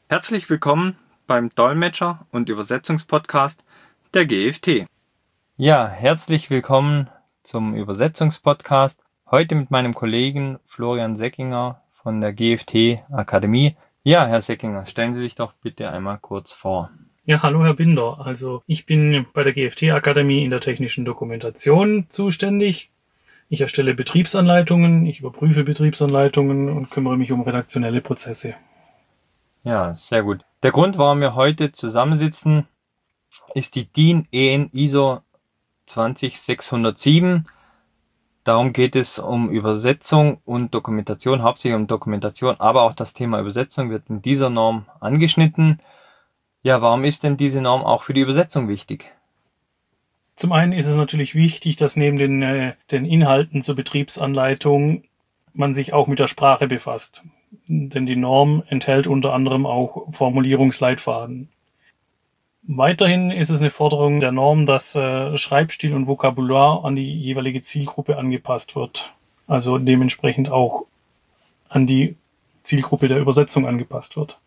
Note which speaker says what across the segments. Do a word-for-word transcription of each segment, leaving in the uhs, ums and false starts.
Speaker 1: Herzlich willkommen beim Dolmetscher- und Übersetzungspodcast der G F T. Ja, herzlich willkommen zum Übersetzungspodcast. Heute mit meinem Kollegen Florian Seckinger von der G F T Akademie. Ja, Herr Seckinger, stellen Sie sich doch bitte einmal kurz vor.
Speaker 2: Ja, hallo Herr Binder. Also ich bin bei der G F T Akademie in der technischen Dokumentation zuständig. Ich erstelle Betriebsanleitungen, ich überprüfe Betriebsanleitungen und kümmere mich um redaktionelle Prozesse.
Speaker 1: Ja, sehr gut. Der Grund, warum wir heute zusammensitzen, ist die D I N E N I S O zwanzig sechshundertsieben. Darum geht es um Übersetzung und Dokumentation, hauptsächlich um Dokumentation, aber auch das Thema Übersetzung wird in dieser Norm angeschnitten. Ja, warum ist denn diese Norm auch für die Übersetzung wichtig?
Speaker 2: Zum einen ist es natürlich wichtig, dass neben den, äh, den Inhalten zur Betriebsanleitung man sich auch mit der Sprache befasst. Denn die Norm enthält unter anderem auch Formulierungsleitfaden. Weiterhin ist es eine Forderung der Norm, dass äh, Schreibstil und Vokabular an die jeweilige Zielgruppe angepasst wird. Also dementsprechend auch an die Zielgruppe der Übersetzung angepasst wird.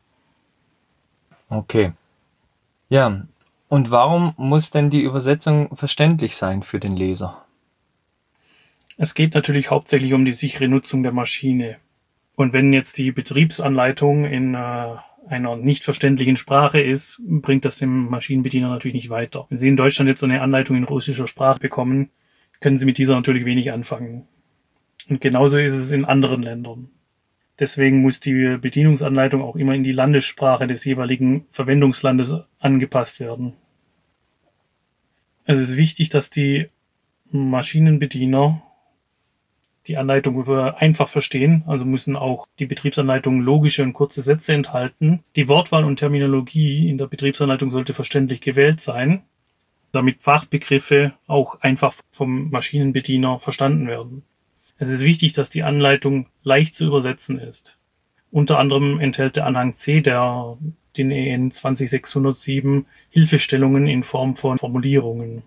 Speaker 1: Okay. Ja, und warum muss denn die Übersetzung verständlich sein für den Leser?
Speaker 2: Es geht natürlich hauptsächlich um die sichere Nutzung der Maschine. Und wenn jetzt die Betriebsanleitung in äh, einer nicht verständlichen Sprache ist, bringt das dem Maschinenbediener natürlich nicht weiter. Wenn Sie in Deutschland jetzt so eine Anleitung in russischer Sprache bekommen, können Sie mit dieser natürlich wenig anfangen. Und genauso ist es in anderen Ländern. Deswegen muss die Bedienungsanleitung auch immer in die Landessprache des jeweiligen Verwendungslandes angepasst werden. Es ist wichtig, dass die Maschinenbediener die Anleitung einfach verstehen, also müssen auch die Betriebsanleitung logische und kurze Sätze enthalten. Die Wortwahl und Terminologie in der Betriebsanleitung sollte verständlich gewählt sein, damit Fachbegriffe auch einfach vom Maschinenbediener verstanden werden. Es ist wichtig, dass die Anleitung leicht zu übersetzen ist. Unter anderem enthält der Anhang C der D I N E N zwanzig sechshundertsieben Hilfestellungen in Form von Formulierungen.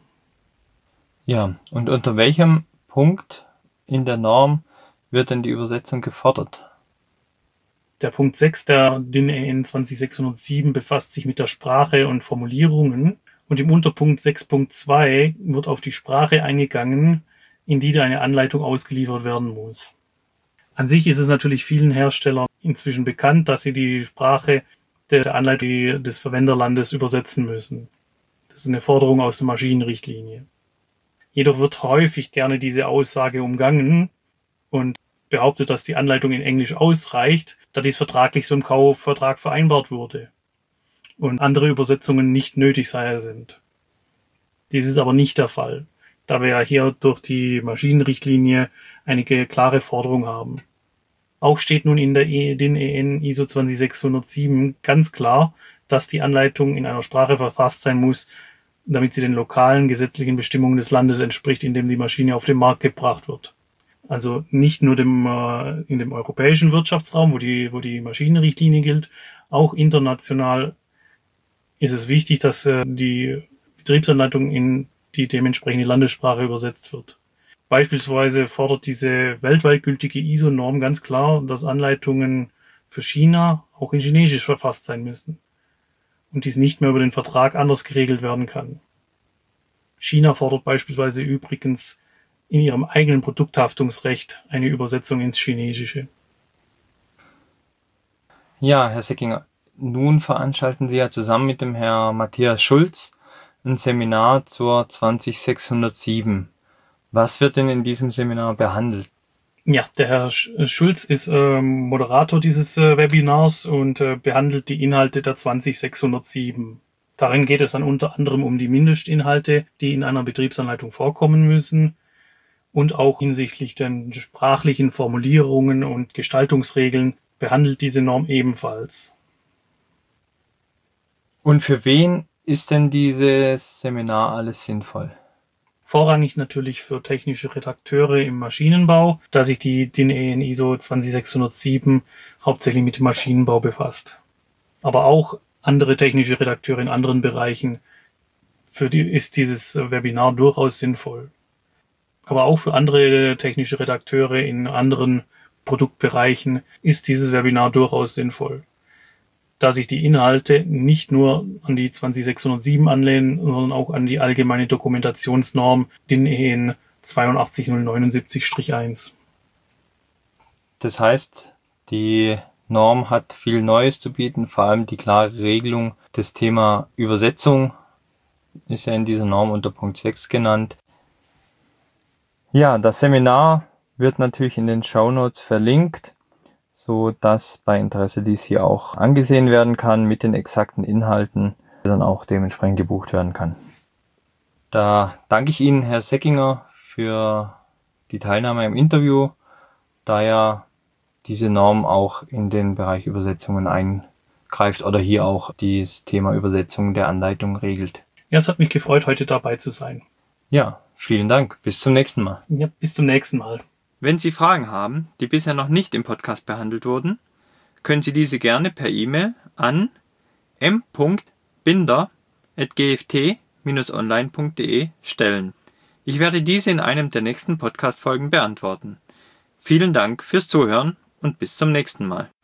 Speaker 1: Ja, und unter welchem Punkt in der Norm wird denn die Übersetzung gefordert?
Speaker 2: Der Punkt sechs der D I N E N zwanzig sechshundertsieben befasst sich mit der Sprache und Formulierungen und im Unterpunkt sechs Punkt zwei wird auf die Sprache eingegangen, in die eine Anleitung ausgeliefert werden muss. An sich ist es natürlich vielen Herstellern inzwischen bekannt, dass sie die Sprache der Anleitung des Verwenderlandes übersetzen müssen. Das ist eine Forderung aus der Maschinenrichtlinie. Jedoch wird häufig gerne diese Aussage umgangen und behauptet, dass die Anleitung in Englisch ausreicht, da dies vertraglich so im Kaufvertrag vereinbart wurde und andere Übersetzungen nicht nötig sind. Dies ist aber nicht der Fall, da wir ja hier durch die Maschinenrichtlinie einige klare Forderungen haben. Auch steht nun in der D I N E N I S O zwanzig sechshundertsieben ganz klar, dass die Anleitung in einer Sprache verfasst sein muss, damit sie den lokalen gesetzlichen Bestimmungen des Landes entspricht, in dem die Maschine auf den Markt gebracht wird. Also nicht nur dem, äh, in dem europäischen Wirtschaftsraum, wo die, wo die Maschinenrichtlinie gilt, auch international ist es wichtig, dass äh, die Betriebsanleitung in die dementsprechende Landessprache übersetzt wird. Beispielsweise fordert diese weltweit gültige I S O-Norm ganz klar, dass Anleitungen für China auch in Chinesisch verfasst sein müssen und dies nicht mehr über den Vertrag anders geregelt werden kann. China fordert beispielsweise übrigens in ihrem eigenen Produkthaftungsrecht eine Übersetzung ins Chinesische.
Speaker 1: Ja, Herr Seckinger, nun veranstalten Sie ja zusammen mit dem Herrn Matthias Schulz ein Seminar zur zwanzig sechshundertsieben. Was wird denn in diesem Seminar behandelt?
Speaker 2: Ja, der Herr Schulz ist ähm, Moderator dieses äh, Webinars und äh, behandelt die Inhalte der zwanzig sechshundertsieben. Darin geht es dann unter anderem um die Mindestinhalte, die in einer Betriebsanleitung vorkommen müssen und auch hinsichtlich den sprachlichen Formulierungen und Gestaltungsregeln behandelt diese Norm ebenfalls.
Speaker 1: Und für wen ist denn dieses Seminar alles sinnvoll?
Speaker 2: Vorrangig natürlich für technische Redakteure im Maschinenbau, da sich die D I N E N I S O zwanzig sechshundertsieben hauptsächlich mit dem Maschinenbau befasst. Aber auch andere technische Redakteure in anderen Bereichen, für die ist dieses Webinar durchaus sinnvoll. Aber auch für andere technische Redakteure in anderen Produktbereichen ist dieses Webinar durchaus sinnvoll. da sich die Inhalte nicht nur an die zwanzig sechshundertsieben anlehnen, sondern auch an die allgemeine Dokumentationsnorm D I N E N zwei acht null neun sieben eins.
Speaker 1: Das heißt, die Norm hat viel Neues zu bieten, vor allem die klare Regelung des Thema Übersetzung ist ja in dieser Norm unter Punkt sechs genannt. Ja, das Seminar wird natürlich in den Shownotes verlinkt, so dass bei Interesse dies hier auch angesehen werden kann mit den exakten Inhalten, dann auch dementsprechend gebucht werden kann. Da danke ich Ihnen, Herr Seckinger, für die Teilnahme im Interview, da ja diese Norm auch in den Bereich Übersetzungen eingreift oder hier auch das Thema Übersetzung der Anleitung regelt.
Speaker 2: Ja, es hat mich gefreut, heute dabei zu sein.
Speaker 1: Ja, vielen Dank. Bis zum nächsten Mal.
Speaker 2: Ja, bis zum nächsten Mal.
Speaker 1: Wenn Sie Fragen haben, die bisher noch nicht im Podcast behandelt wurden, können Sie diese gerne per E-Mail an m punkt binder at g f t dash online punkt d e stellen. Ich werde diese in einem der nächsten Podcast-Folgen beantworten. Vielen Dank fürs Zuhören und bis zum nächsten Mal.